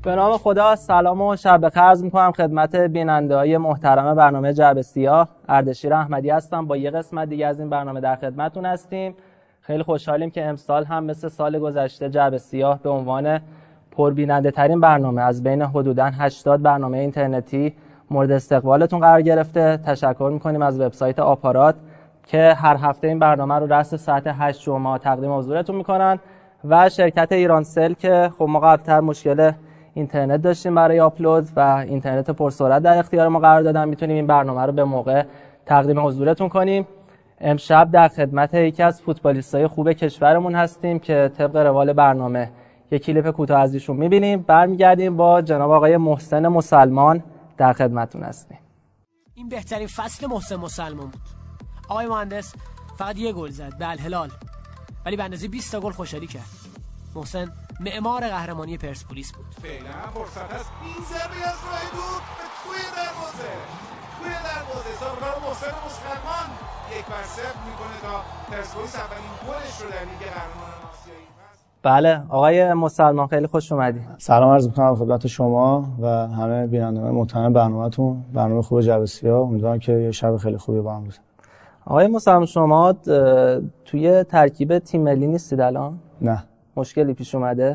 به نام خدا سلام و شب بخیر عرض می‌کنم خدمت بیننده‌های محترم برنامه جعبه سیاه. اردشیر احمدی هستم. با یه قسمت دیگه از این برنامه در خدمتتون هستیم. خیلی خوشحالیم که امسال هم مثل سال گذشته جعبه سیاه به عنوان پربیننده ترین برنامه از بین حدوداً 80 برنامه اینترنتی مورد استقبالتون قرار گرفته. تشکر می‌کنیم از وبسایت آپارات که هر هفته این برنامه رو رأس ساعت 8 جمعه تقدیم حضورتون می‌کنن و شرکت ایرانسل که خب ما قبل‌تر مشکل اینترنت داشتیم برای آپلود و اینترنت پرسرعت در اختیار ما قرار دادن، میتونیم این برنامه رو به موقع تقدیم حضورتون کنیم. امشب در خدمت یکی از فوتبالیستای خوب کشورمون هستیم که طبق روال برنامه یک کلیپ کوتاه از ایشون میبینیم. برمیگردیم با جناب آقای محسن مسلمان در خدمتتون هستیم. این بهترین فصل محسن مسلمان بود. آقای مهندس فقط یه گل زد به الهلال، ولی به اندازه 20 تا گل خوشحالی کرد. محسن معمار قهرمانی پرسپولیس بود. فعلا فرصت است. این ضربه از راه دور توی دروازه سابقه محسن مسلمان 1-0 میکنه تا پرسپولیس اولین گلش رو در لیگ قهرمانان آسیایی. بله آقای مسلمان خیلی خوش اومدید. سلام عرض می‌کنم خدمت شما و همه بینندگان محترم برنامه‌تون. برنامه خوب جعبه سیاه. امیدوارم که یه شب خیلی خوبی با هم باشه. آقای مسلمان شما توی ترکیب تیم ملی نیستید الان؟ نه. مشکلی پیش اومده؟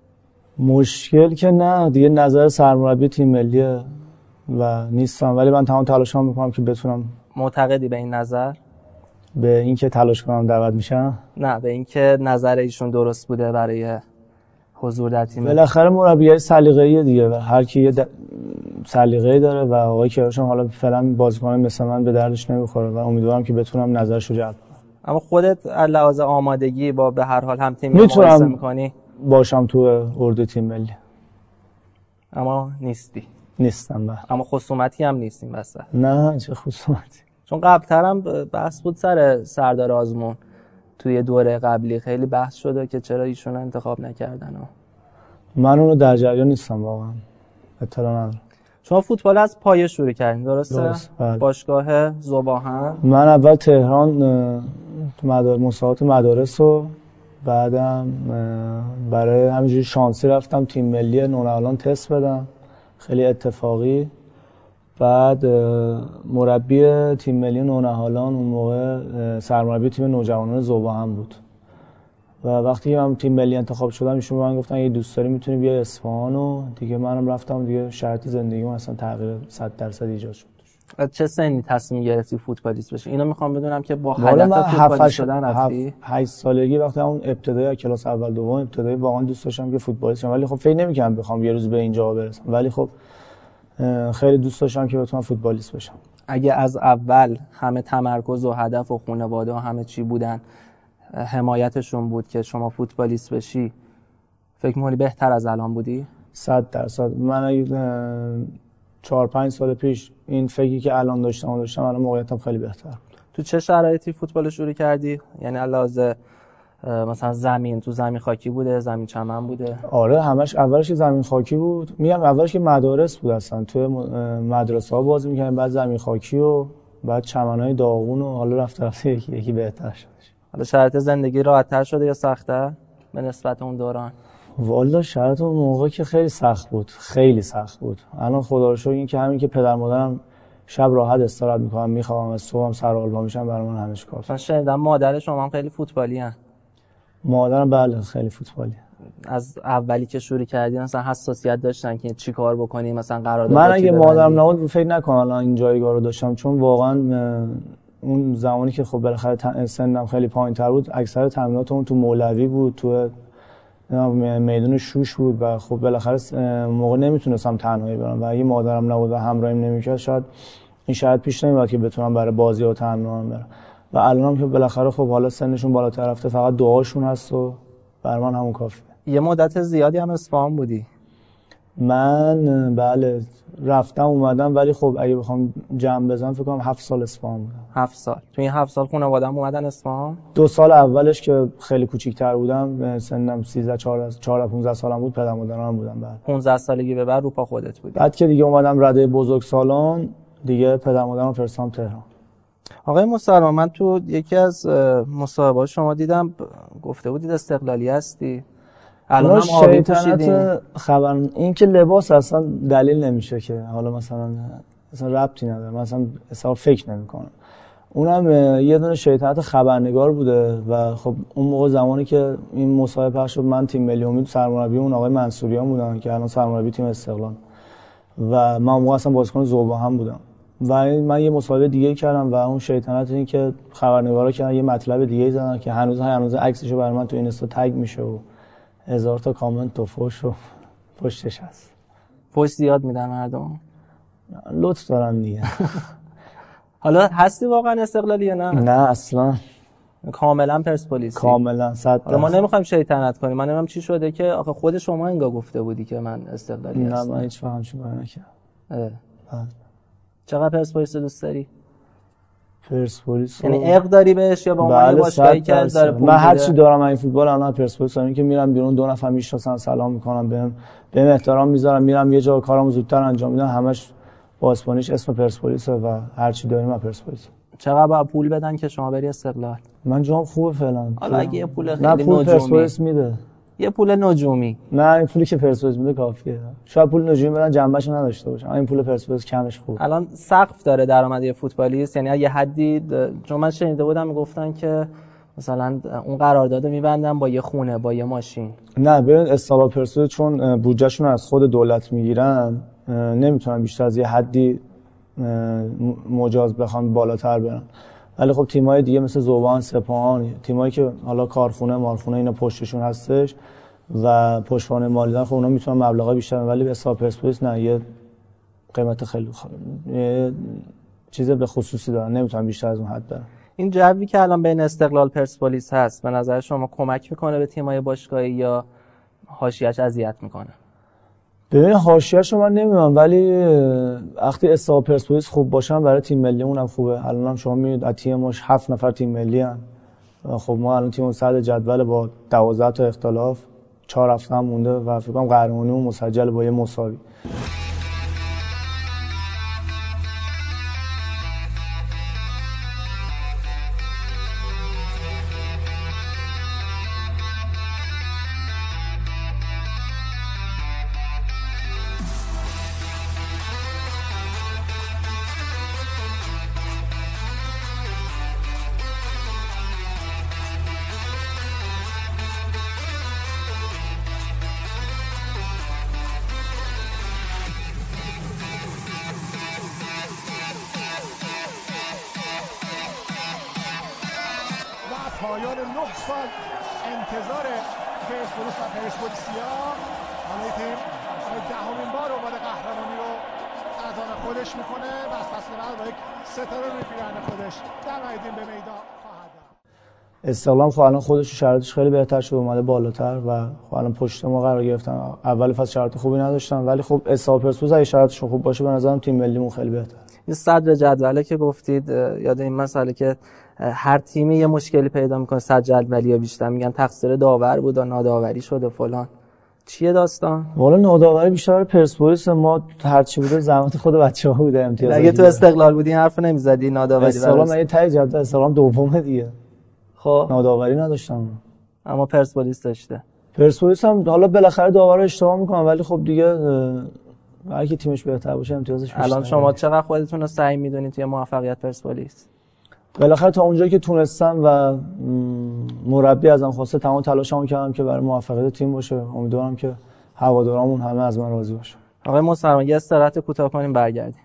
مشکل که نه، دیگه نظر سرمربی تیم ملیه و نیستم، ولی من تمام تلاشام میکنم که بتونم. معتقدی به این نظر؟ به این که تلاش کنم دعوت میشم؟ نه، به این که نظر ایشون درست بوده برای حضور در تیم. بالاخره مربیای سلیقه‌ایه دیگه و هر کی یه سلیقه‌ای داره و آقای کیارش حالا فعلا بازیکن مثل من به دردش نمیخوره و امیدوارم که بتونم نظرشو جلب کنم. اما خودت لحاظ آمادگی با به هر حال هم تیم مقایسه می‌کنی؟ باشم تو اردو تیم ملی. اما نیستم. اما خصومتی هم نیستیم وسط. نه چه خصومتی. چون قبل‌ترم بحث بود سر سردار آزمون، توی دوره قبلی خیلی بحث شده که چرا ایشون انتخاب نکردن. من اونو در جریان نیستم واقعا. اطلاع ندارم. شما فوتبال از پایه شروع کردین درسته؟ درست. باشگاه ذوباهن. من اول تهران مسابقات مدارس و بعدم برای همینجوری شانسی رفتم تیم ملی نونهالان تست بدم، خیلی اتفاقی. بعد مربی تیم ملی نونهالان اون موقع سرمربی تیم نوجوانان ذوباهن بود و وقتی من تیم ملی انتخاب شدم ایشون به من گفتن اگه دوست داری میتونی بیا اصفهان و دیگه منم رفتم دیگه. شرط زندگیم اصلا تغییر 100% ایجاد شد. چه سنی تصمیم گرفتی فوتبالیست بشی؟ اینو میخوام بدونم که با هدف فوتبالیست شدن رفتی. 8 سالگی وقتی اون ابتدای کلاس اول دوم ابتدایی واقعا دوست داشتم که فوتبالیست شم، ولی خب فکر نمی‌کردم بخوام یه روز به اینجا برسم، ولی خب خیلی دوست داشتم که بتونم فوتبالیست بشم. اگه از اول همه تمرکز و هدف و خانواده و همه چی بودن، حمایتشون بود که شما فوتبالیست بشی، فکر می‌کنی بهتر از الان بودی؟ 100%. من 4-5 سال پیش این فکری که الان داشتم الان موقعیتم خیلی بهتر بود. تو چه شرایطی فوتبال شروع کردی؟ یعنی علاوه مثلا تو زمین خاکی بوده، زمین چمن بوده؟ آره همش اولش زمین خاکی بود. میگم اولش که مدارس بود، اصلا تو مدرسه‌ها بازی می‌کردیم، بعد زمین خاکی و بعد چمن‌های داغون و حالا رفته یکی بهتر شد. حالا شرایط زندگی راحت‌تر شده یا سخت‌تر به نسبت اون دوران؟ والا شرایط اون موقع که خیلی سخت بود. الان خدا رو شکر این که همین که پدر مادرم شب راحت استراحت می‌کنم، می‌خوام از صبحم سر حال پا میشم، برای من همش کافیه. من شنیدم مادر شما هم خیلی فوتبالی ان. مادرم بله خیلی فوتبالی. از اولی که شروع کردین مثلا حساسیت داشتن که چی کار بکنی، مثلا قرارداد؟ من اگه مادرم نبود فکر نکنم الان این جایگاه رو داشتم، چون واقعا اون زمانی که خب بالاخره سنم خیلی پایین‌تر بود، اکثر تمریناتمون تو مولوی بود، تو میدون شوش بود و خب بالاخره موقع نمیتونستم تنهایی برم و اگه مادرم نبود و همراهیم نمیکرد شاید این شاید پیش نمیاد که بتونم برای بازی و تمرین برم. و الانم که بالاخره خب حالا سنشون بالاتر رفته، فقط دعاشون هست و برای من همون کافیه. یه مدت زیادی هم اصفهان بودی؟ من بله رفتم اومدم، ولی خب اگه بخوام جمع بزنم فکر کنم 7 سال اصفهان بودم. 7 سال. تو این 7 سال خانواده‌ام اومدن اصفهان؟ 2 سال اولش که خیلی کوچیک‌تر بودم، سنم 13 14 15 سالم بود، پدر مادرم بودن. بعد 15 سالگی به بعد رو پا خودت بودی. بعد که دیگه اومدم رده بزرگسالان دیگه پدر مادرم فرستادم تهران. آقای مسلمان، من تو یکی از مصاحبه‌ها شما دیدم گفته بودید استقلالی هستی. الان هم آبی پوشیدین. خبر این که لباس اصلا دلیل نمیشه که حالا مثلا ربطی نداره، مثلا اصلا فکر نمیکنم. اونم یه دونه شیطنت خبرنگار بوده و خب اون موقع زمانی که این مصاحبه پخش شد من تیم ملی امید سرمربی اون آقای منصوریان بودن که الان سرمربی تیم استقلال و من اون موقع اصلا بازیکن ذوبا هم بودم و من یه مصاحبه دیگه کردم و اون شیطنت این که خبرنگارا کردن یه مطلب دیگه زدن که هنوز عکسشو برای من تو اینستا تگ میشه و هزار تا کامنت و فوش و پشتش هست. فوش زیاد میدن مردم، لطف دارن دیگه. حالا هستی واقعا استقلالی یا نه؟ نه اصلا، کاملا پرسپولیسی. کاملا 100%. ما نمیخوایم شیطنت کنیم، من نمیدونم چی شده که آخه خود شما انگار گفته بودی که من استقلالی هستم. نه من هیچ وقت چی بیان نکردم. چقدر پرسپولیس دوست داری؟ پرسپولیس یعنی عقد داری بهش یا با عنوان باشگاهی که داره پول من هر چی دارم این فوتبال الان پرسپولیس که میرم بیرون 2 نفر میشناسن سلام میکنم بهم احترام میذارم، میرم یه جا کارامو زودتر انجام میدم، همش با اسپانیش اسم پرسپولیس و هر چی داریم از پرسپولیس. چقدر باید پول بدن که شما بری استقلال؟ من جام خوبه فعلا. حالا اگه یه پول خیلی نجومی پرسپولیس میده، یه پول نجومی، نه این پولی که پرسپولیس میده کافیه. شاید پول نجومی بدن جنبهشو نداشته باشه، این پول پرسپولیس کمش خوبه. الان سقف داره درآمدی فوتبالیست، یعنی یه حدی، چون من شنیده بودم میگفتن که مثلا اون قراردادو میبندن با یه خونه با یه ماشین. نه ببین استقلال پرسپولیس چون بودجهشون از خود دولت میگیرن نمیتونن بیشتر از یه حدی مجاز بخوان بالاتر برن، ولی خب تیم‌های دیگه مثل ذوبان، سپاهان، تیمایی که حالا کارخونه مارخونه اینا پشتشون هستش و پشتوانه مالی دارن، خب اونا میتونن مبلغا بیشتر، ولی به حساب پرسپولیس نه، یه قیمت خیلی یه چیز به خصوصی دارن، نمیتونن بیشتر از اون حد برن. این جوی که الان بین استقلال پرسپولیس هست به نظر شما کمک میکنه به تیم‌های باشگاهی یا حاشیه‌اش اذیت میکنه؟ ببین حاشیه‌شو من نمیدونم، ولی وقتی استقلال پرسپولیس خوب باشن برای تیم ملیمون هم خوبه. الان هم شما میبینید از تیمش 7 نفر تیم ملی ان. خب ما الان تیممون صدر جدول با 12 تا اختلاف 4 هفته هم مونده و فکر کنم قهرمانیمون مسجل با یه مساوی. پایان 9 سال انتظار پرسپولیس و پرسپولیسیا، حالا تیم دهمین بار اومده قهرمانی رو از آن خودش میکنه و از فصل بعد با یک ستاره روی پیرهن خودش در میدان به میدان خواهد رفت. استقلال خب الان خودش شرایطش خیلی بهتر شده، اومده بالاتر و خب الان پشت ما قرار گرفتن. اول فصل شرایط خوبی نداشتن، ولی خب استقلال پرسپولیس اگه شرایطشون خوب باشه به نظرم تیم ملیمون خیلی بهتر. این صدر جدوله که گفتید یاد این مسئله که هر تیمی یه مشکلی پیدا میکنه، صدر جدولی بیشتر میگن تقصیر داور بود و ناداوری شد و فلان. چیه داستان؟ والا ناداوری بیشتر پرسپولیس، ما هر چی بوده زحمت خود بچه‌ها بوده امتیاز. اگه تو استقلال بودی این حرفو نمیزدی ناداوری. استقلال من یه تای جدول استقلال دومه دیگه. خب ناداوری نداشتم، اما پرسپولیس داشته. پرسپولیس هم حالا بالاخره داورا اشتباه میکنن، ولی خب دیگه هر کی تیمش بهتر باشه امتیازش بیشتره. الان شما چقدر خودتون رو سعی میدونید توی موفقیت پرسپولیس؟ بالاخره تا اونجایی که تونستم و مربی ازم خواسته تمام تلاشمو کردم که برای موفقیت تیم باشه. امیدوارم که هوادارامون همه از من راضی باشن. آقای مصرمان یه استراحت کوتاه کنیم برگردیم.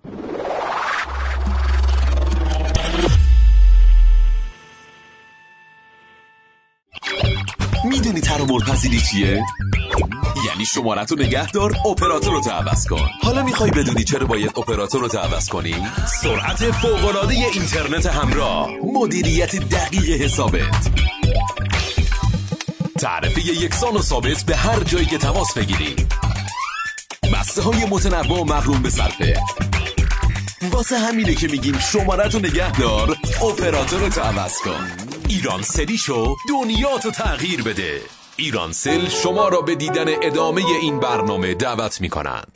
میدونی ترامول‌پذیری چیه؟ یعنی شماره‌تو نگه دار، اپراتور رو عوض کن. حالا میخوای بدونی چرا باید اپراتور رو عوض کنی؟ سرعت فوق‌العاده اینترنت همراه، مدیریت دقیق حسابت، تعرفه یکسان و ثابت به هر جایی که تماس بگیری، بسته‌های متنوع و مقرون به صرفه. واسه همینه که میگیم شماره‌تو نگه دار، اپراتور رو عوض کن. ایرانسل شو دنیاتو تغییر بده. ایرانسل شما را به دیدن ادامه این برنامه دعوت می‌کنند.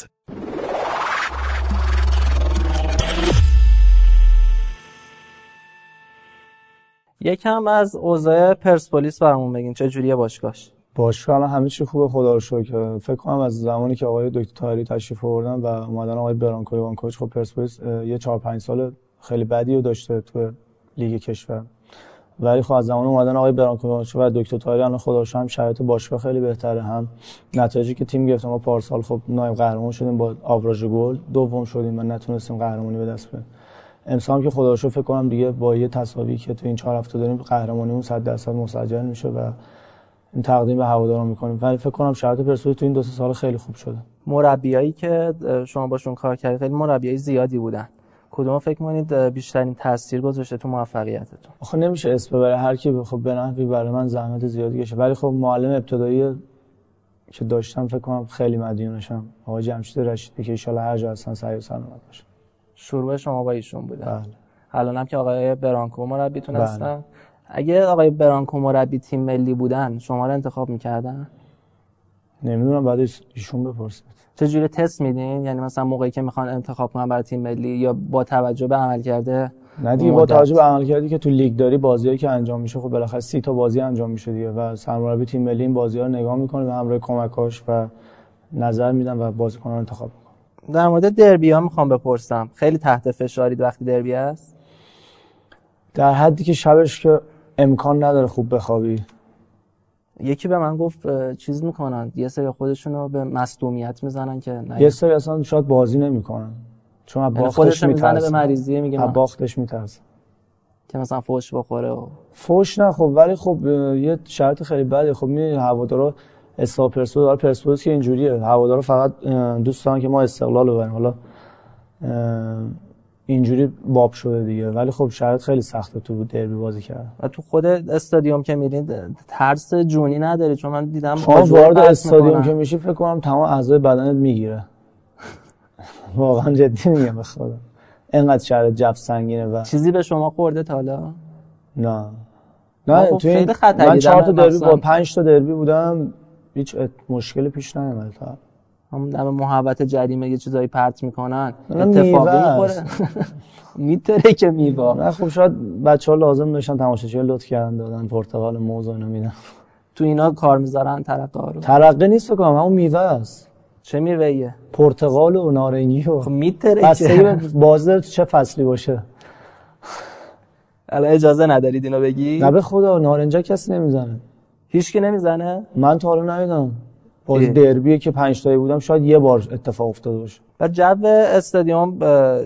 یکم از اوضاع پرسپولیس برامون بگین، چه جوریه باشگاهش؟ باشگاه الان همه چی خوبه خدا رو شکر. فکر کنم از زمانی که آقای دکتر طاهری تشریف آوردن و اومدن آقای برانکو ایوانکوویچ، خب پرسپولیس یه 4-5 سال خیلی بدی رو داشته تو لیگ کشور، ولی خب از زمان اومدن آقای برانکو ایوانکوویچ و دکتر طاهری الان خدا رو شکر هم شرایط باشگاه خیلی بهتره، هم نتایجی که تیم گرفت. ما پارسال خب نایب قهرمان شدیم با آوراژ گل، دوم شدیم و نتونستیم قهرمانی به دست بیاریم. امسال که خدا رو شکر فکر کنم دیگه با یه تساوی که تو این 4 هفته داریم قهرمانیمون 100% مسجل میشه و این تقدیم به هواداران میکنیم. ولی فکر کنم شرایط پرسپولیس تو این 2-3 سال خیلی خوب شده. مربیایی که شما باشون کار کردید خیلی مربیای زیادی بودن، کدوم فکر می‌کنید بیشترین تاثیر گذاشته تو موفقیتتون؟ آخه نمیشه اسم ببره، هر کی خب به نحوی برای من زحمت زیادی کشه، ولی خب معلم ابتدایی که داشتم فکر کنم خیلی مدیونشم، آقای جمشید رشیدی که ان شاءالله هر جا هستن سعی و سلامت باشه. شروع شما با ایشون بوده؟ بله. الان هم که آقای برانکو مربیتون هستن. اگه آقای برانکو مربی تیم ملی بودن شما رو انتخاب می‌کردن؟ نمیدونم، بعد ایشون بپرسید. چه جوری تست میدین؟ یعنی مثلا موقعی که میخوان انتخاب کنن برای تیم ملی یا با توجه به عملکرد؟ نه دیگه با توجه به عملکردی که تو لیگ داری، بازیایی که انجام میشه، خب بالاخره 30 تا بازی انجام میشه دیگه و سرمربی تیم ملی این بازی‌ها رو نگاه میکنه به همراه کمکاش و نظر میدن و بازیکن‌ها رو انتخاب میکنه. در مورد دربی‌ها میخوام بپرسم، خیلی تحت فشارید وقتی دربی است؟ در حدی که شبش که امکان نداره خوب بخوابی. یکی به من گفت چیز میکنن، یه سری خودشونو به مصدومیت میزنن که نه، یه سری اصلا شاید بازی نمیکنن چون از باختش میزنه، به مریضی میگه از باختش میترسه که مثلا فوش بخوره و فوش نه. خب ولی خب یه شرط خیلی بده. خب می‌بینی هوادارا اصلا پرسپولیس که اینجوریه، هوادارا فقط دوست دارن که ما استقلال ببریم، حالا اینجوری باب شده دیگه، ولی خب شرط خیلی سخته تو دربی بازی کردن. و تو خود استادیوم که میرید ترس جونی نداری؟ چون من دیدم شما وارد استادیوم که میشی فکر کنم تمام اعضای بدنت میگیره. واقعا جدی میگم، به خدا اینقدر شرط جف سنگینه. و چیزی به شما خورده تا حالا؟ نه تو این من 4 تا دربی با 5 تا دربی بودم، هیچ مشکلی پیش نیومد. تا همون دم محوطه جریمه یه چیزایی پرت میکنن، اتفاقی میخوره. میتره که میوا. نه خب شاید بچه‌ها لازم داشتن، تماشاچی‌ها لطف کردن دادن پرتقال، موز و اینا میدن. تو اینا کار میذارن ترقه رو؟ ترقه نیست فکر کنم، همون میوه است. چه میوه‌ایه؟ پرتقال و نارنگی و خب میتره که بازی داره تو چه فصلی باشه. الان اجازه ندارید اینو بگی؟ نه به خدا نارنجا کسی نمیزنه. هیچکی نمیزنه؟ من تا حالا ندیدم. باز دربیه که 5 تایی بودم شاید یه بار اتفاق افتاده باشه. و جو استادیوم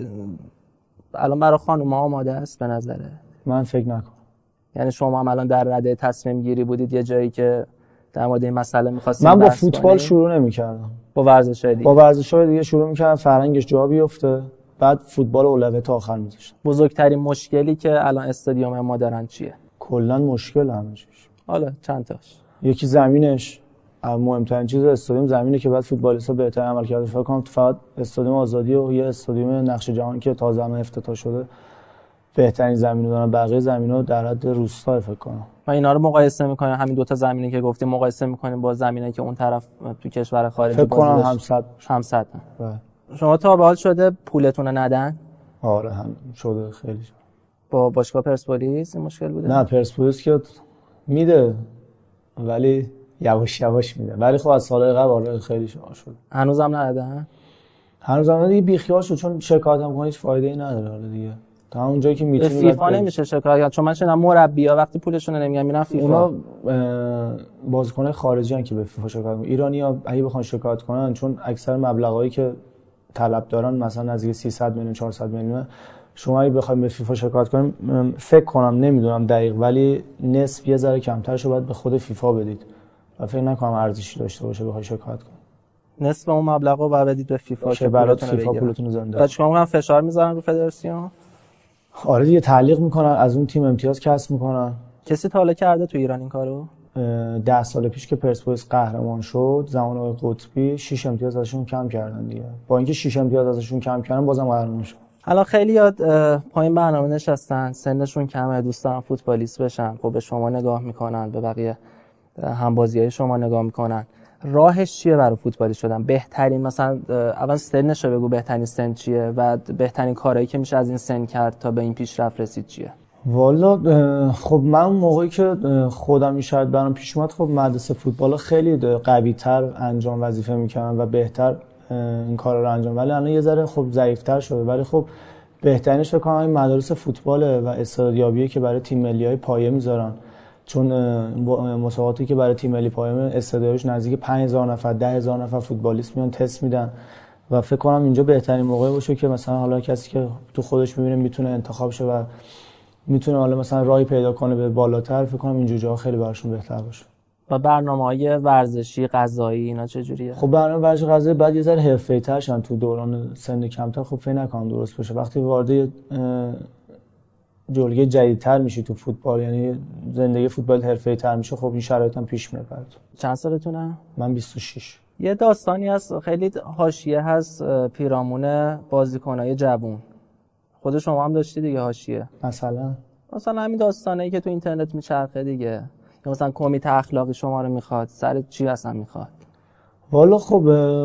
الان برای خانوما آماده است به نظره؟ من فکر نکنم. یعنی شما هم الان در رده تصمیم گیری بودید یه جایی که در مورد این مسئله می‌خواستید؟ من با فوتبال شروع نمی‌کردم. با ورزش‌های دیگه؟ با ورزش‌های دیگه شروع می‌کردم، فرهنگش جا بیفته، بعد فوتبال اولویت تا آخر می‌ذاشتم. بزرگترین مشکلی که الان استادیوم ما دارن چیه؟ کلاً مشکل همه چیز. حالا چند تاش؟ یکی زمینش، مهمترین چیز استادیوم زمینه که بعد فوتبالیست‌ها بهتر عمل کردن. فکر کنم فقط استادیوم آزادی و یه استادیوم نقش جهان که تازه هم افتتاح شده بهترین زمین دارن، بقیه زمینا در حد روستا فکر کنم. و اینا رو مقایسه می‌کنیم، همین دو تا زمینی که گفتیم مقایسه می‌کنیم با زمینایی که اون طرف تو کشور خارجی فکر کنم هم 100. شما تا به حال شده پولتون رو ندن؟ آره هم شده خیلی. با باشگاه پرسپولیس این مشکل بوده؟ نه پرسپولیس که میده ولی یواش یواش میده، ولی خب از سال قبل آره خیلی شما شد. هنوزم ندادن؟ هنوزم دیگه بیخیال شد، چون شکایت هم کنه هیچ فایده‌ای نداره. حالا دیگه تا اون جایی که میتونی فیفا نمیشه شکایت، چون من شنیدم مربی‌ها وقتی پولشون رو نمیگن میرن فیفا. اونا بازیکن‌های خارجی ان که به فیفا شکایت میکنن. ایرانی‌ها اگه بخوان شکایت کنن، چون اکثر مبلغایی که طلب دارن مثلا نزدیک 300 میلیون 400 میلیون، شما اگه بخواید به فیفا شکایت کنیم فکر کنم نمیدونم دقیق ولی نصف یه ذره کمترش رو باید به خود فیفا بدید و فکر نکنم ارزشی داشته باشه بخوای شکایت کنید. نصف اون مبلغو باید بدید به فیفا که برات فیفا پولتون رو زنده. بعد شما فشار میذارن رو فدراسیون؟ آره دیگه تعلیق میکنن، از اون تیم امتیاز کسب میکنن. کسی تا حالا کرده تو ایران این کارو؟ 10 سال پیش که پرسپولیس قهرمان شد زمان آقای قطبی 6 امتیاز ازشون کم کردن دیگه. با اینکه 6 امتیاز ازشون کم کردن بازم قهرمان شد. الان خیلی یاد پایین برنامه نشستن، سنشون کمه، دوست دارن فوتبالیست بشن، خب به شما نگاه میکنن، به بقیه همبازیای شما نگاه میکنن. راهش چیه برای فوتبالیست شدن؟ بهترین مثلا اول سنشو بگو، بهترین سن چیه و بهترین کارهایی که میشه از این سن کرد تا به این پیشرفت رسید چیه؟ والا خب من اون موقعی که خودم این شاید برام پیش اومد، خب مدرسه فوتبال خیلی قوی‌تر انجام وظیفه می‌کردن و بهتر این کارا رو انجام، ولی الان یه ذره خب ضعیف‌تر شده. ولی خب بهترینش فکر کنم این مدارس فوتباله و استعدادیابیه که برای تیم ملی‌های پایه میذارن، چون مسابقاتی که برای تیم ملی پایه استعدادش نزدیک 5000 نفر 10000 نفر فوتبالیست میان تست میدن و فکر کنم اینجا بهترین موقع باشه که مثلا حالا کسی که تو خودش میبینه میتونه انتخاب شه و میتونه حالا مثلا راهی پیدا کنه به بالاتر، فکر کنم اینجور جاها خیلی براشون بهتر باشه. و برنامه‌های ورزشی، غذایی اینا چجوریه؟ خب برنامه ورزشی غذایی بعد یه ذره حرفه‌ای‌تر شن تو دوران سن کمتر، خب فکر نکنم درست بشه. وقتی وارد جلگه جدیدتر میشی تو فوتبال، یعنی زندگی فوتبال حرفه‌ای‌تر میشه، خب این شرایط هم پیش میاد برات. چند سالتونه؟ من 26. یه داستانی هست خیلی حاشیه هست پیرامون بازیکنای جوون. خود شما هم داشتی دیگه حاشیه. مثلا همین داستانایی که تو اینترنت میچرخه دیگه، یا مثلا کمیته اخلاقی شما رو میخواد، سر چی اصلا میخواد؟ والا خب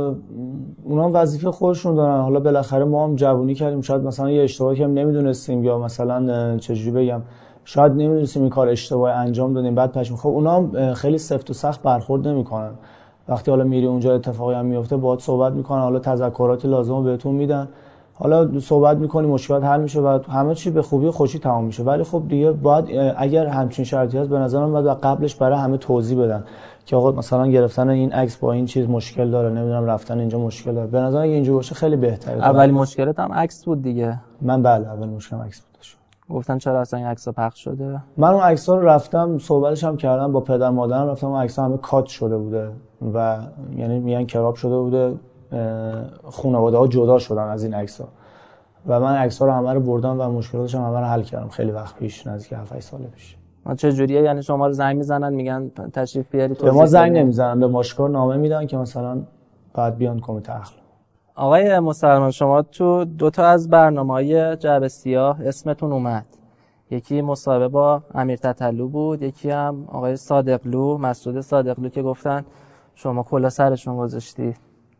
اونا وظیفه خودشون دارن. حالا بالاخره ما هم جوونی کردیم، شاید مثلا یه اشتباهی که نمیدونستیم، یا مثلا چجوری بگم، شاید نمیدونستیم این کار اشتباهی انجام دادیم بعد پشیمون. خب اونا هم خیلی سفت و سخت برخورد نمیکنن. وقتی حالا میری اونجا اتفاقی هم میفته باهات صحبت میکنن، حالا تذکراتی لازمو بهتون میدن، حالا صحبت میکنی، مشکلات حل میشه و همه چی به خوبی و خوشی تمام میشه. ولی خب دیگه باید اگر همچین شرطی هست به نظر من باید قبلش برای همه توضیح بدن که آقا مثلا گرفتن این عکس با این چیز مشکل داره، نمیدونم رفتن اینجا مشکل داره. به نظر من اینجوری باشه خیلی بهتره. اولی مشکلت هم عکس بود دیگه. من بله اول مشکلم عکس بود. گفتن چرا اصلا این عکس‌ها پخش شده؟ من اون عکس‌ها رو رفتم صحبتش هم کردم با پدر مادرم، رفتم اون عکس‌ها همه کات شده بوده و یعنی میگن کراب شده بوده، خانواده‌ها جدا شدن از این عکس‌ها و من عکس‌ها رو همه رو بردم و مشکلاتش هم همه رو حل کردم خیلی وقت پیش، نزدیک 7 سال پیش. چه جوریه؟ یعنی شما رو زنگ میزنن میگن تشریف بیاری؟ به ما زنگ نمیزنن، به ماشکار نامه میدن که مثلا بعد بیان کمیته اخلاق. آقای مسلمان، شما تو 2 تا از برنامه‌های جعبه سیاه اسمتون اومد. یکی مصاحبه با امیر تتلو بود، یکی هم آقای صادقلو، مسعود صادقلو، که گفتن شما کلا سرشون گذاشتید.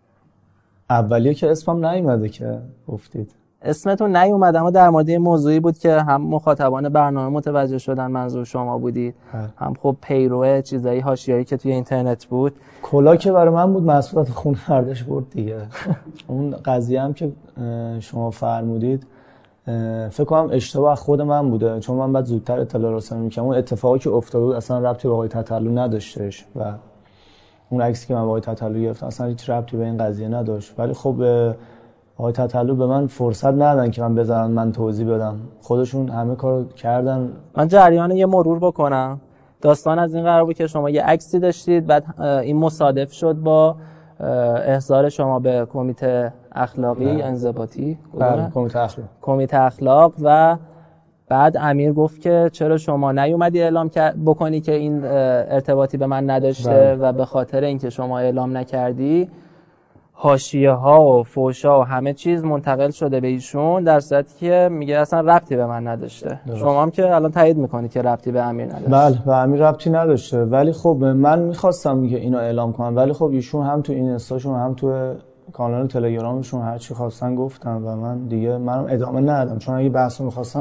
اولیه که اسمم نیومده که گفتید. اسمتون نیومد، اما در مورد موضوعی بود که هم مخاطبان برنامه متوجه شدن منظور شما بودید، هم خب پیرو چیزایی حاشیه‌ای که توی اینترنت بود. کلا که برای من بود، مسئولیت خونه برداشت برد دیگه. اون قضیه هم که شما فرمودید فکر کنم اشتباه خود من بوده، چون من بعد زودتر اطلاع رسانی می‌کردم. اون اتفاقی که افتاده بود اصلا ربطی به آقای تتلو نداشتش و اون عکسی که من با آقای تتلو گرفتم اصلا هیچ ربطی به این قضیه نداشت. ولی خب آقای تتلو به من فرصت ندادن که من بذارن من توضیح بدم، خودشون همه کارو کردن. من جریان یه مرور بکنم. داستان از این قرار بود که شما یه عکسی داشتید، بعد این مصادف شد با احضار شما به کمیته اخلاقی انضباطی، کمیته اخلاق، و بعد امیر گفت که چرا شما نیومدی اعلام بکنی که این ارتباطی به من نداشته و به خاطر اینکه شما اعلام نکردی حاشیه‌ها و فحش‌ها و همه چیز منتقل شده به ایشون، در صورتی که میگه اصلا ربطی به من نداشته. شما هم که الان تایید میکنید که ربطی به امیر نداشته. بله، به امیر ربطی نداشته، ولی خب من میخواستم که اینو اعلام کنم، ولی خب ایشون هم تو این اینستاشون هم تو کانال تلگرامشون هر چی خواستن گفتن و من دیگه منم ادامه ندادم، چون اگه بحثو میخواستم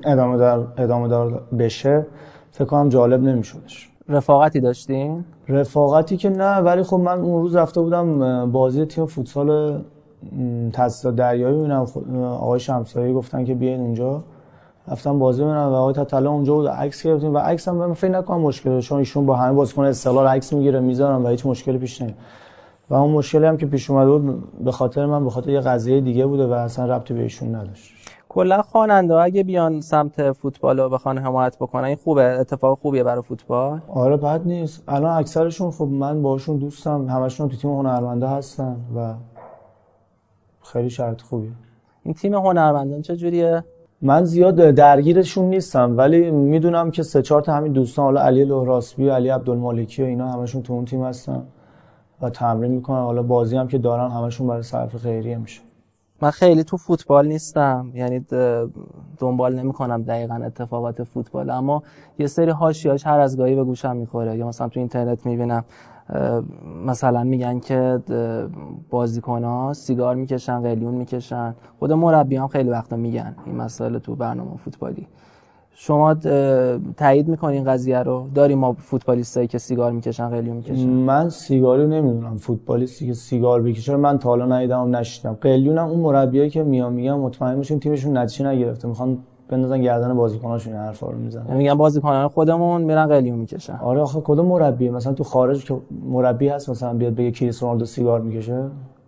ادامه دار بشه فکر کنم جالب نمیشدش. رفاقتی داشتین؟ رفاقتی که نه، ولی خب من اون روز رفته بودم بازی تیم فوتسال تاسیسات دریایی ببینم، آقای شمسایی گفتن که بیاین اونجا، رفتم بازی ببینم و آقای تتلو اونجا بود، عکس گرفتیم و عکس هم من فکر نکنم مشکلی، چون ایشون با همه بازیکن استقلال عکس میگیره میذارن و هیچ مشکلی پیش نمیاد و اون مشکلی هم که پیش اومده بود به خاطر یه قضیه دیگه بوده و اصلا ربطی به ایشون نداشت. کلا خواننده اگه بیان سمت فوتبال و بخوان حمایت بکنن این خوبه، اتفاق خوبیه برای فوتبال. آره بد نیست. الان اکثرشون خب من باهاشون دوستم، همشون تو تیم هنرمنده هستن و خیلی شرط خوبیه. این تیم هنرمندان چجوریه؟ من زیاد درگیرشون نیستم، ولی میدونم که 3-4 تا همین دوستان، حالا علی لهراسبی، علی عبدالمالکی و اینا همشون تو اون تیم هستن و تمرین میکنن، حالا بازی هم که دارن همشون برای صرف خیریه میشه. من خیلی تو فوتبال نیستم، یعنی دنبال نمی‌کنم دقیقاً اتفاقات فوتبال، اما یه سری حاشیه‌اش هر از گاهی به گوشم می‌خوره. یا مثلا تو اینترنت می‌بینم مثلا میگن که بازیکن‌ها سیگار میکشن، قلیون میکشن. خود مربیان خیلی وقتا میگن این مسائل تو برنامه فوتبالی. شما تایید میکنین قضیه رو؟ داریم ما فوتبالیستایی که سیگار میکشن، قلیون میکشن؟ من سیگاری نمیدونم، فوتبالیستی که سیگار بکشه من تا حالا ندیدم و نشیدم. قلیونم اون مربیایی که میگن مطمئن میشیم تیمشون نتیجه نگرفته میخوان بندازن گردن بازیکناشون، این حرفا رو میزنن. میگن بازیکنان خودمون میرن قلیون میکشن. آره آخه کدوم مربی؟ مثلا تو خارج که مربی هست مثلا بیاد بگه کریستیانو رونالدو سیگار میکشه؟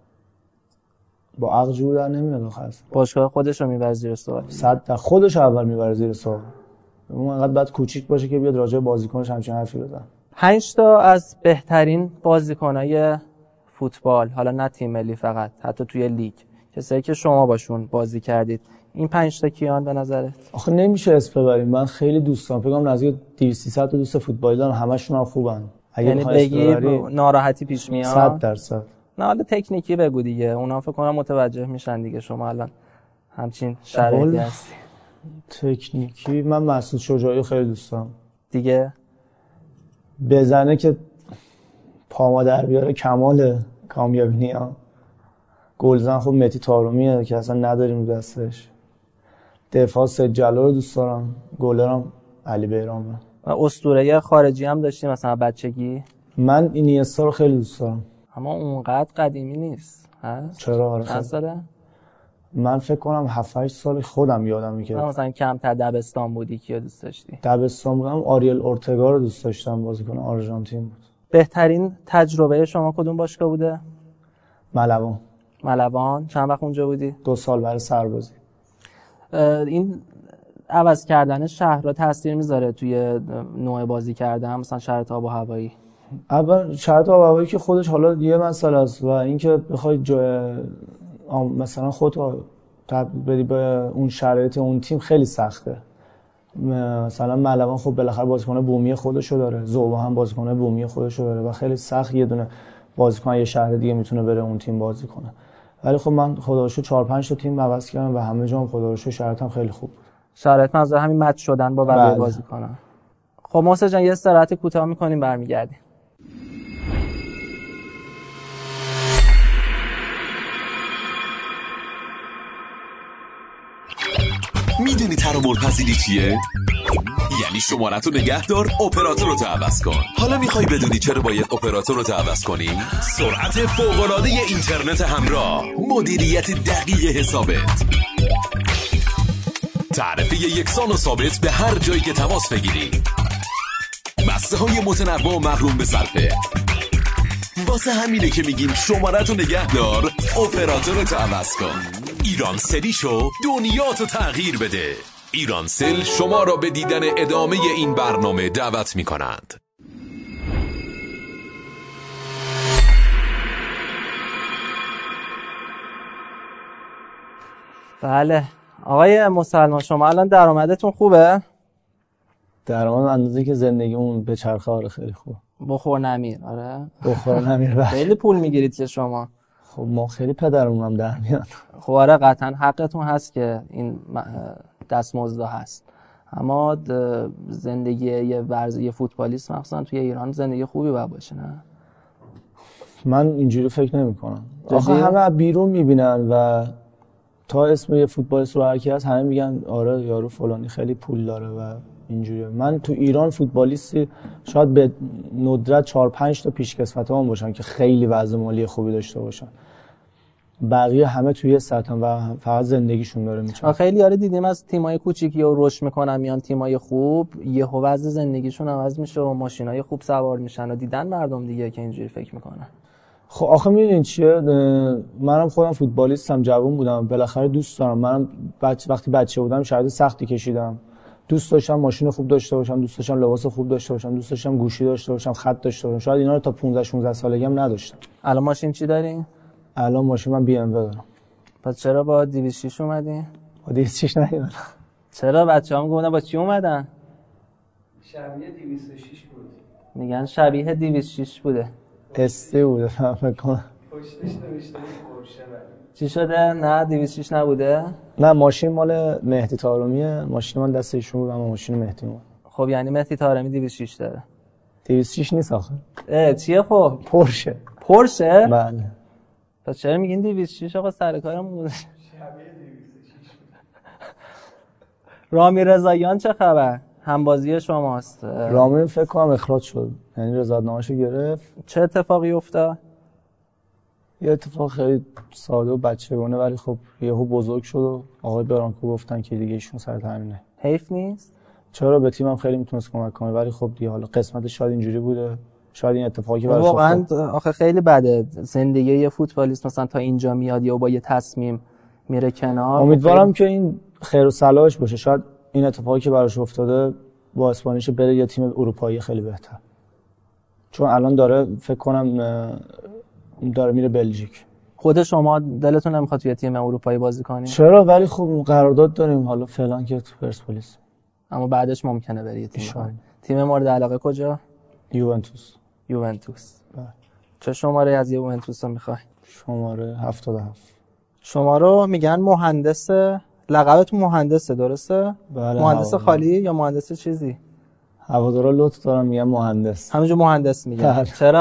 با عقل جور در نمیاد آخه. باشگاه خودش رو میبره زیر سوال. 100 خودش اول میبره زیر سوال. اون انقدر بعد کوچیک باشه که بیاد راجع به بازیکنش همچین حرفی بزنه. 5 تا از بهترین بازیکنای فوتبال، حالا نه تیم ملی فقط، حتی توی لیگ، کسایی که شما باشون بازی کردید، این 5 تا کیان به نظرت؟ آخه نمیشه اسم ببریم. من خیلی دوستام، فکر کنم نزدیک 200 تا دوست فوتبالی دارم، همشون هم خوبن. اگه یعنی بگی ناراحتی پیش میاد؟ 100%. نه حالا تکنیکی بگو دیگه، اونا فکر کنم متوجه میشن دیگه شما الان همچین شرایطی هستی. تکنیکی من مسعود شجاعی خیلی دوست دارم. دیگه بزنه که پاما در بیاره کمال کامیابی نیا. گلزن خوب مهدی طارمیه که اصلا نداریم دستش. دفاع سید جلال رو دوست دارم. گلرم علی بیرامه. و اسطوره خارجی هم داشتیم مثلا بچگی؟ من اینیستا رو خیلی دوست دارم. اما اونقدر قدیمی نیست هست؟ چرا؟ آره چند ساله؟ من فکر کنم 7-8 سال خودم یادم میاد. مثلا کمتر دبستان بودی کیو دوست داشتی؟ دبستان بودم آریل اورتگا رو دوست داشتم، بازیکن آرژانتین بود. بهترین تجربه شما کدوم باشگاه بوده؟ ملوان. چند وقت اونجا بودی؟ 2 سال برای سربازی. این عوض کردن شهرها تاثیر میذاره توی نوع بازی کردن، مثلا شرایط آب و هوایی؟ اول شرایط آب و هوایی که خودش حالا یه مسئله است و اینکه بخوای مثلا خودت تبدیل بدی به اون شرایط اون تیم خیلی سخته. مثلا ملوان خب بالاخره بازیکن بومی خودشو داره، زوبا هم بازیکن بومی خودشو داره و خیلی سخت یه دونه بازیکن یه شهر دیگه میتونه بره اون تیم بازی کنه. ولی خب من خدا رو شکر 4-5 تا تیم عوض کردم و همه جام خدا رو شکر شرایطم خیلی خوب بود. شرایط منظور همین مچ شدن با بقیه بازیکن‌ها. خب محسن جان یه استراحت کوتاه می‌کنیم برمیگردیم. میدونی ترامول پذیری چیه؟ یعنی شمارت رو نگه دار، اپراتور رو عوض کن. حالا میخوای بدونی چرا باید اپراتور رو عوض کنی؟ سرعت فوق‌العاده اینترنت همراه، مدیریت دقیق حسابت، تعرفه یکسان و ثابت به هر جایی که تماس بگیری، بسته‌های متنوع و مغروم به صرفه. واسه همینه که میگیم شمارت رو نگه دار، اپراتور رو عوض کن. ایرانسلی شو، دنیاتو تغییر بده. ایرانسل شما را به دیدن ادامه این برنامه دعوت می کنند. بله آقای مسلمان، شما الان درآمدتون خوبه؟ درآمد اندازه‌ای که زندگیمون به چرخه آره خیلی خوبه. بخور نمیر. آره بخور نمیر. خیلی پول میگیرید که شما. خب ما خیلی پدرمون هم در میاد. خب آره قطعا حقتون هست که این دستمزد هست، اما زندگی یه فوتبالیست مخصوصا توی ایران زندگی خوبی باید باشه نه؟ من اینجوری فکر نمی‌کنم. آخه همه بیرون میبینن و تا اسم یه فوتبالیست رو هر کی هست همه میگن آره یارو فلانی خیلی پول داره و اینجوریه. من تو ایران فوتبالیستی شاید به ندرت 4-5 تا پیشکسوتام باشن که خیلی وضع مالی خوبی داشته باشن، بقیه همه توی سطح و فقط زندگیشون داره میچرخه. خیلی یاره دیدیم از تیمای کوچیکی و رشد میکنن میان تیمای خوب، یهو وضع زندگیشون عوض میشه و ماشینای خوب سوار میشن و دیدن مردم دیگه که اینجوری فکر میکنن. خب آخه میدونین چیه، منم خودم فوتبالیستم، جوان بودم، بالاخره دوست دارم. منم وقتی بچه بودم شاید سختی کشیدم، دوست داشتم ماشین خوب داشته باشم، دوست داشتم لباس خوب داشته باشم، دوست داشتم گوشی داشته باشم، خط داشته باشم. شاید اینا رو تا 15-16 سالگی هم نداشتم. الان ماشین چی داری؟ الان ماشین من BMW دارم. پس چرا با 206 اومدی؟ با 206 نیومدم. چرا بچه‌ها گفتن با چی اومدن؟ شبیه 206 بود. میگن شبیه 206 بوده. استی بوده فکر کنم. پشتش نوشته پورشه. چی شده؟ نه 206 نبوده؟ نه ماشین مال مهدی طارمیه، ماشین من دست ایشون بود اما ماشین مهدی بود. خب یعنی مهدی طارمی 206 داره. 206 نیست آخه. چیه خب؟ پورشه. پورشه؟ بله. پس چرا میگین 206 آقا سر کارم بود؟ شبیه 206 رامی رضاییان چه خبر؟ همبازی شماست. رامی فکر کنم اخراج شد، یعنی رضایت‌نامه‌شو گرفت. چه اتفاقی افتاد؟ یه اتفاق خیلی ساده و بچگانه ولی خب یهو بزرگ شد و آقای برانکو گفتن که دیگه ایشون سر همینه. حیف نیست؟ چرا، به تیمم خیلی میتونست کمک کنه ولی خب دیگه حالا قسمتش شاید اینجوری بوده، شاید این اتفاقی براش واقعا افتاد. آخه خیلی بده زندگی یه فوتبالیست مثلا تا اینجا میاد یا با یه تصمیم میره کنار. امیدوارم که این خیر و صلاحش باشه، شاید این اتفاقی که براش افتاده با اسپانیش بره یه تیم اروپایی خیلی بهتر، چون الان داره فکر کنم داره میره بلژیک. خود شما دلتون نمیخواد توی تیم اروپایی بازی کنی؟ چرا، ولی خب قرارداد داریم حالا فعلا که تو پرسپولیس، اما بعدش ممکنه بری یه تیم مورد علاقه کجا؟ یوونتوس. یوونتوس. بله. چه شماره از یوونتوس رو میخوای؟ شماره 77. شما رو میگن مهندس، لقبتون مهندسه درسته؟ بله. مهندس خالی یا مهندس چیزی؟ هوادارا لطف دارن میگن مهندس. همینجور مهندس میگن. بله. چرا؟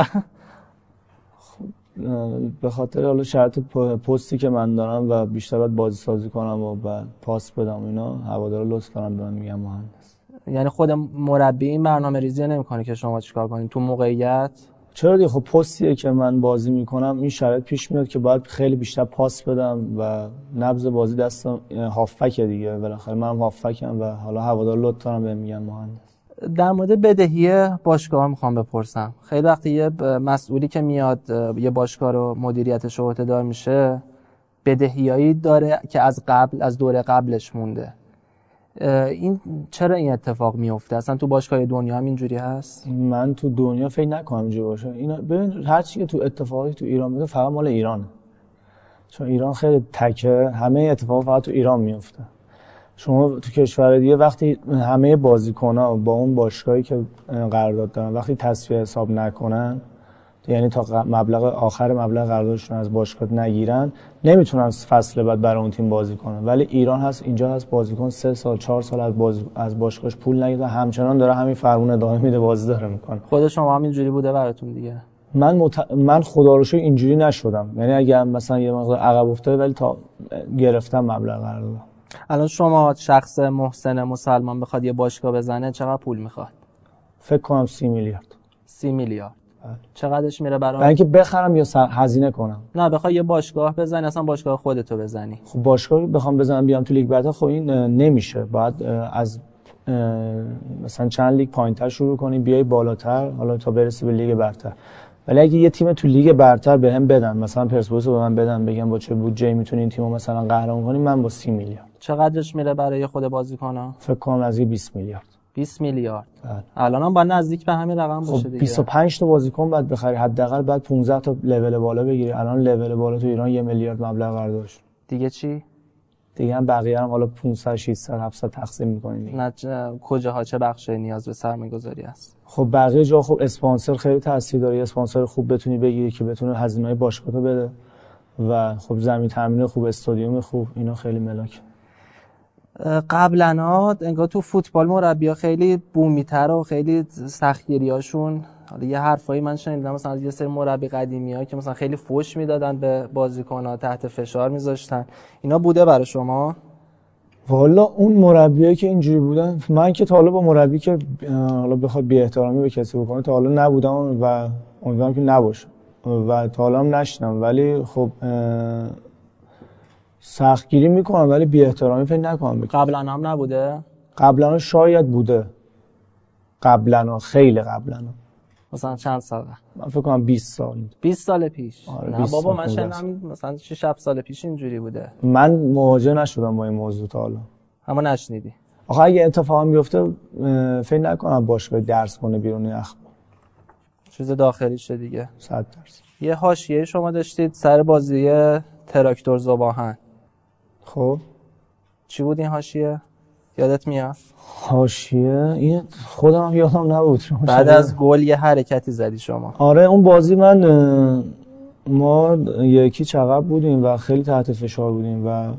به خاطر حالا شرط پستی که من دارم و بیشتر باید بازی سازی کنم و بعد پاس بدم اینا، هوادارا لطف دارن به من میگن مهندس. یعنی خود مربی این برنامه‌ریزی نمی‌کنه که شما چیکار کنید تو موقعیت؟ چرا دیگه، خب پستیه که من بازی میکنم این شرط پیش میاد که باید خیلی بیشتر پاس بدم و نبض بازی دستم هافبک دیگه، بالاخره منم هافبکم و حالا هوادار لطف دارن بهم میگن مهندس. در مورد بدهی باشگاه میخوام بپرسم. خیلی وقتی یه مسئولی که میاد یه باشگاه رو مدیریتش رو عهده‌دار میشه بدهیایی داره که از دوره قبلش مونده. این چرا این اتفاق میفته؟ اصلا تو باشگاه دنیا هم اینجوری هست؟ من تو دنیا فکر نکنم اینجوری باشه. اینا ببین هر چی که تو اتفاقی تو ایران میفته فقط مال ایرانه، چون ایران خیلی تکه، همه اتفاقا فقط تو ایران میفته. شما تو کشور دیگه وقتی همه بازیکن‌ها با اون باشگاهی که قرارداد دارن وقتی تصفیه حساب نکنن، یعنی تا مبلغ آخر مبلغ قراردادشون از باشگاه نگیرن، نمیتونن فصل بعد برای اون تیم بازی کنن. ولی ایران هست، اینجا هست بازیکن 3 سال 4 سال از باشگاهش پول نگیره، همچنان داره همین فرمون ادامه میده، بازی داره میکنه. خود شما هم اینجوری بوده براتون دیگه؟ من خدا رو شکر اینجوری نشدم، یعنی اگه مثلا یه مقدار عقب افتاده ولی تا گرفتم مبلغ قرارداد. الان شما شخص محسن مسلمان بخواد یه باشگاه بزنه چقدر پول میخواد؟ فکر کنم 30 میلیارد. 30 میلیارد. چقدرش میره برای اینکه بخرم یا هزینه کنم؟ نه بخوای یه باشگاه بزنی، اصلا باشگاه خودتو بزنی. خب باشگاه بخوام بزنم بیام تو لیگ برتر، خب این نمیشه، باید از مثلا چند لیگ پایینتر شروع کنی بیای بالاتر حالا تا برسی به لیگ برتر. ولی اگه یه تیم تو لیگ برتر بهم بدن، مثلا پرسپولیس رو به من بدن بگم با چه بودجه میتونی این تیمو مثلا قهرمان کنی، من با 30 میلیارد. چقدرش میره برای خود بازیکن‌ها؟ فکر کنم از 20 میلیارد. 20 میلیارد. بله. الانم باید نزدیک به همین رقم باشه دیگه. 25 تا بازیکن بعد بخری، حداقل بعد 15 تا لول بالا بگیری. الان لول بالا تو ایران 1 میلیارد مبلغ قراردادش. دیگه چی؟ دیگه هم بقیه هم حالا 500 600 700 تقسیم می‌کنین. نه کجاها چه بخشی نیاز به سرمایه‌گذاری است؟ خب بقیه جا خب اسپانسر خیلی تاثیر داره، اسپانسر خوب بتونی بگیری که بتونه هزینه‌های باشگاهو بده و خب زمین تامین خوب، استادیوم خوب، اینا خیلی ملاک. قبلا انگار تو فوتبال مربی‌ها خیلی بومی‌تر و خیلی سختگیری‌هاشون، حالا یه حرفایی من شنیدم مثلا از یه سری مربی قدیمی‌ها که مثلا خیلی فوش میدادن به بازیکن‌ها، تحت فشار میذاشتن. اینا بوده برای شما؟ والا اون مربیایی که اینجوری بودن، من که تا حالا با مربی که حالا بخواد بی احترامی به کسی بکنه تا حالا نبودم و امیدوارم که نباشه و تا حالا هم نشدم، ولی خب سختگیری میکنم ولی بی احترامی فکر نکنم. قبلا هم نبوده؟ قبلا شاید بوده، قبلا خیلی قبلا، مثلا چند سال؟ من فکر کنم 20 سال. 20 سال پیش؟ آره نه بابا من شنیدم مثلا 6 7 سال پیش اینجوری بوده. من مواجه نشدم با این موضوع تا حالا. اما نشنیدی؟ آخه اگه اتفاقی بیفته فکر نکنم باشگاه درس کنه بیرون اخبار. چیز داخلیشه دیگه. 100%. یه حاشیه شما داشتید سر بازی تراکتور زباهن. خب چی بود این حاشیه؟ یادت میاد؟ حاشیه این خودم یادم نبود. بعد از گل یه حرکتی زدی شما. آره اون بازی من ما یکی عقب بودیم و خیلی تحت فشار بودیم و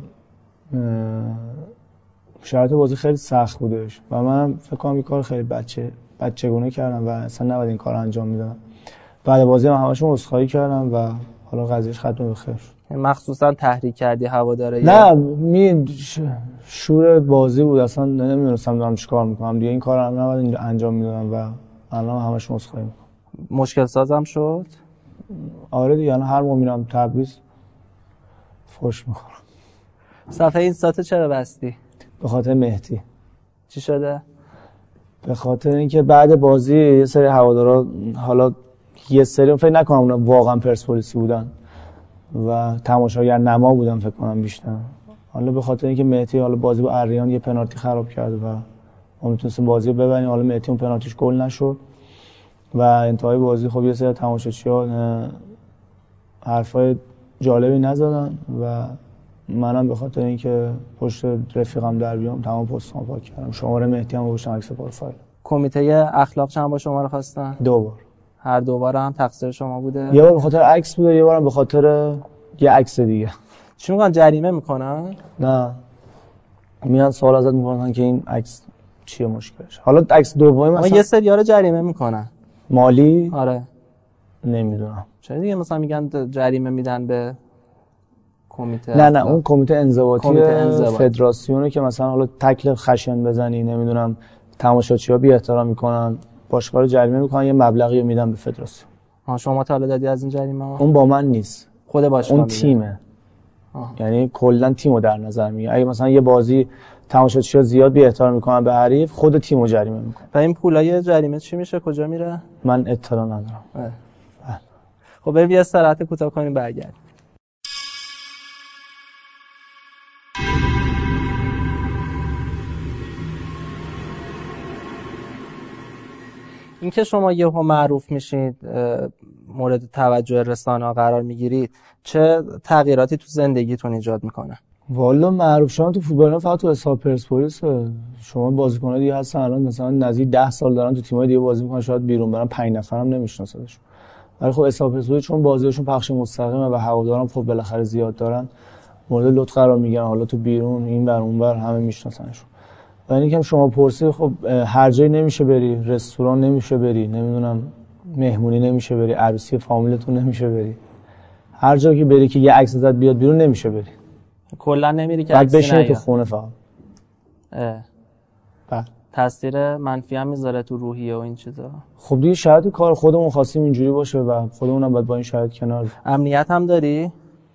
شرایط بازی خیلی سخت بودش و من فکر کنم این کار خیلی بچگونه کردم و اصلا نباید این کار انجام میدادم. بعد بازی من همشون عذرخواهی کردم و حالا قضیهش ختم بخیر شد. مخصوصا تحریک کردی هواداره؟ نه شور بازی بود، اصلا نمیدونستم دارم چیکار میکنم دیگه. این کارم نباید انجام میدادم و الان همش مسخره میکنم. مشکل سازم شد؟ آره دیگه، الان هر موقع میرم تبریز فوش میخورم. صفحه اینستات چرا بستی؟ به خاطر مهدی. چی شده؟ به خاطر اینکه بعد بازی یه سری هوادارا، حالا یه سری فکر نکنم اونا واقعا پرسپولیسی بودن و تماشاگر نما بودن فکر کنم بیشتر، حالا به خاطر اینکه مهدی حالا بازی با اریان یه پنالتی خراب کرد و ما میتونستیم بازی رو ببریم، حالا مهدی اون پنالتیش گل نشد و انتهای بازی خب یه سری تماشاگرها حرفای جالبی نزدن و منم به خاطر اینکه پشت رفیقم در بیام تمام پستام پاک کردم. شماره مهدی هم گذاشتم عکس پروفایل. کمیته اخلاق چند بار شما رو خواستن؟ 2 بار. هر 2 بار هم تقصیر شما بوده؟ یه بار به خاطر عکس بوده، یه بارم به خاطر یه عکس دیگه. چی میگن، جریمه میکنن؟ نه، میان سوال ازت میکنن که این عکس چیه مشکلش. حالا عکس دومی مثلا یه سری‌ها رو جریمه میکنن مالی. آره نمیدونم چرا دیگه، مثلا میگن جریمه میدن به کمیته. نه اون کمیته انضباطی فدراسیونه که مثلا حالا تکل خشن بزنی، نمیدونم تماشاگرها بی احترام میکنن، باشگاه رو جریمه میکنن، یه مبلغی رو میدن به فدراسیون. شما تا حالا دادی از این جریمه؟ اون با من نیست، خود باشگاه اون تیمه. یعنی کلا تیمو در نظر میگیره. اگه مثلا یه بازی تماشاگرها زیاد بی احترام میکنن به حریف، خود تیمو جریمه میکنه. و این پولای جریمه چی میشه، کجا میره؟ من اطلاع ندارم. خب بریم یه استراحت کوتاه کنیم برگردیم. اینکه شما یهو معروف میشید، مورد توجه رسانه‌ها قرار میگیرید، چه تغییراتی تو زندگیتون ایجاد میکنه؟ والا معروف شدن تو فوتبال فقط تو حساب پرسپولیس. شما بازیکن‌ها دیگه هستن الان مثلا نزدیک 10 سال دارن تو تیم‌های دیگه بازی میکنن، شاید بیرون برن 5 نفرم نمیشناسدشون. ولی خب حساب پرسپولیس چون بازیاشون پخش مستقیمه و هوادارم خب بالاخره زیاد دارن، مورد لطف قرار میگیرن. حالا تو بیرون این ور اون ور همه میشناسنشون. و اینکه شما پرسی خب هر جایی نمیشه بری، رستوران نمیشه بری، نمیدونم مهمونی نمیشه بری، عروسی فامیلتون نمیشه بری، هر جایی که بری که یه عکس ازت بیاد بیرون نمیشه بری. کلا نمیری که عکس بشینی تو خونه فقط. بله. تاثیر منفی هم میذاره تو روحیه و این چیزا. خب دیگه شاید کار خودمون خواستیم اینجوری باشه و خودمونم باید با این شاید کنار. امنیت هم داری؟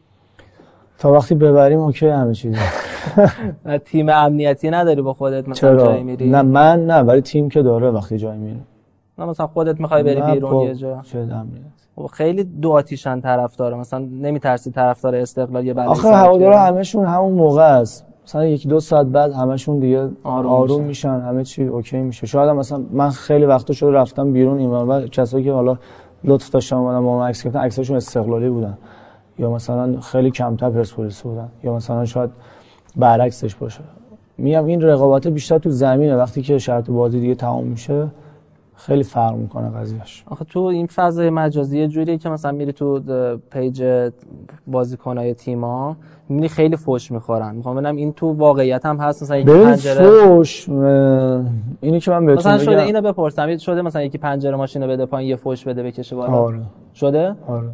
تا وقتی ببریم اوکی همه چیز. تیم امنیتی نداری با خودت مثلا جایی میری؟ نه من نه، ولی تیم که داره وقتی جایی میره. نه مثلا خودت میخوای بری بیرون یه جا. چه امنیت. خیلی دو آتیشن طرفدار، مثلا نمیترسی طرفدار استقلال یه بلایی آخه هوادارا همشون همون موقع است، مثلا 1-2 ساعت بعد همشون دیگه آروم میشن، همه چی اوکی میشه. شاید مثلا من خیلی وقتا شده رفتم بیرون اینور و کسایی که حالا لطف داشتن اومدن با من عکس گرفتن، عکساشون استقلالی بودن یا مثلا خیلی کمتر پرسپولیسی بودن یا مثلا شاید برعکسش باشه. میگم این رقابت بیشتر تو زمینه، وقتی که شرط بازی دیگه تمام میشه خیلی فرق میکنه قضیهش. آخه تو این فضای مجازی یه جوریه که مثلا میری تو پیج بازیکنای تیم‌ها میبینی خیلی فوش میخورن. میخوام ببینم این تو واقعیت هم هست؟ مثلا یکی پنجره فوش اینی که من بهتون مثلا بگم شده اینو بپرسم، شده مثلا یکی پنجره ماشینو بده پایین یه فوش بده بکشه بالا؟ آره. شده؟ آره.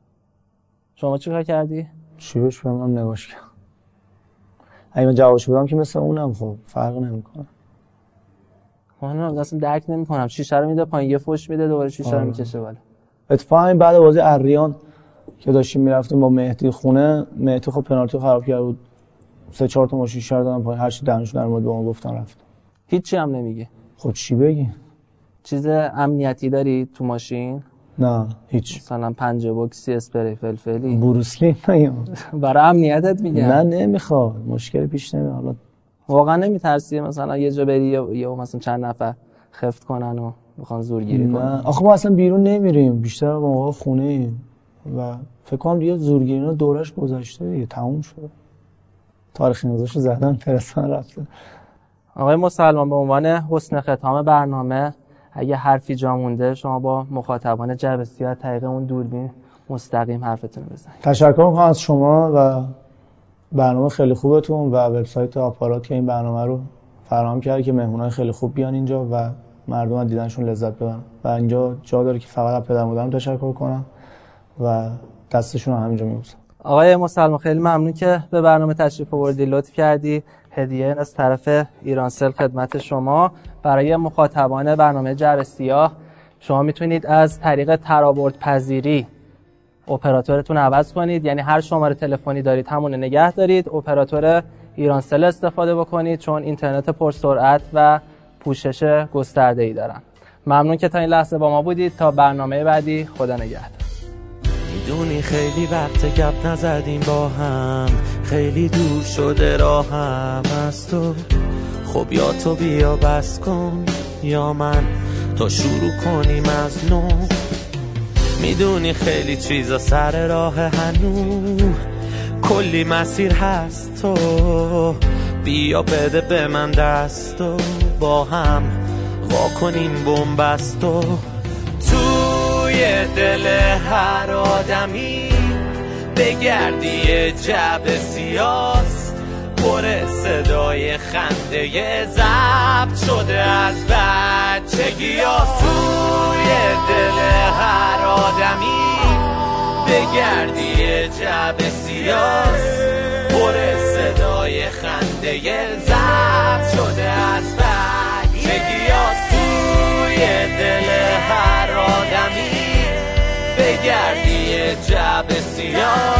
شما چیکار کردی؟ چی بهش بگم؟ نگاش کردم. اگه من جوابش بدم که مثل اونم خب فرق نمیکنه. من اصلا درک نمیکنم. شیشه رو میده پایین یه فوش میده دوباره شیشه رو میکشه بالا. اتفاقا بعد بازی اریان که داشتیم میرفتیم با مهدی خونه، مهدی خب پنالتی خراب کرد بود، 3-4 تا ماشین شهر دادن پایین، هر چی دانش در مورد به ما گفتن رفت. هیچی هم نمیگی؟ خب چی بگی؟ چیز امنیتی داری تو ماشین؟ نه هیچ. مثلا پنجه بوکسی، اسپری فلفلی، بروسلی نمیام. برای امنیتت میگم. نه نمیخواد، مشکلی پیش نمیاد. حالا واقعا نمیترسی مثلا یه جا بری یا مثلا چند نفر خفت کنن و بخوان زورگیری کنن؟ آخه ما اصلا بیرون نمیریم، بیشتر موقع خونه ایم و فکر کنم دیگه زورگیرینا دورش گذشته دیگه، تموم شده. تاریخ نوزش زدن فرستادن رفته. آقای مسلمان، به عنوان حسن ختام برنامه اگه حرفی جا مونده شما با مخاطبان جعبه سیاه طریق اون دوربین مستقیم حرفتون بزنید. تشکر می‌کنم از شما و برنامه خیلی خوبتون و وبسایت آپارات که این برنامه رو فراهم کرده که مهمونای خیلی خوب بیان اینجا و مردم از دیدنشون لذت ببرن و اینجا جا داره که فقط از پدر مادرم تشکر کنم و دستشون رو همینجا میبوسم. آقای مسلمان خیلی ممنون که به برنامه تشریف آوردی، لطف کردی. هدیه از طرف ایرانسل خدمت شما. برای مخاطبان برنامه جعبه سیاه شما میتونید از طریق ترابردپذیری اپراتورتون عوض کنید، یعنی هر شماره تلفنی دارید همون نگه دارید، اپراتور ایرانسل استفاده بکنید چون اینترنت پرسرعت و پوشش گسترده‌ای دارن. ممنون که تا این لحظه با ما بودید. تا برنامه بعدی، خدا نگهدار. میدونی خیلی وقت گپ نزدیم با هم، خیلی دور شده راهم از تو. خب یا تو بیا بس کن یا من، تا شروع کنیم از نو. میدونی خیلی چیزا سر راه هنوز، کلی مسیر هست تو. بیا بده به من دستو، با هم وا کنیم بنبستو. توی دل هر آدمی بگردی جعبه سیاست، پر صدای خنده ضبط شده از بچگیاست. توی دل هر آدمی بگردی جعبه سیاست، پر صدای خنده ضبط شده از بچگیاست. توی دل هر آدمی بگردی جعبه سیاه،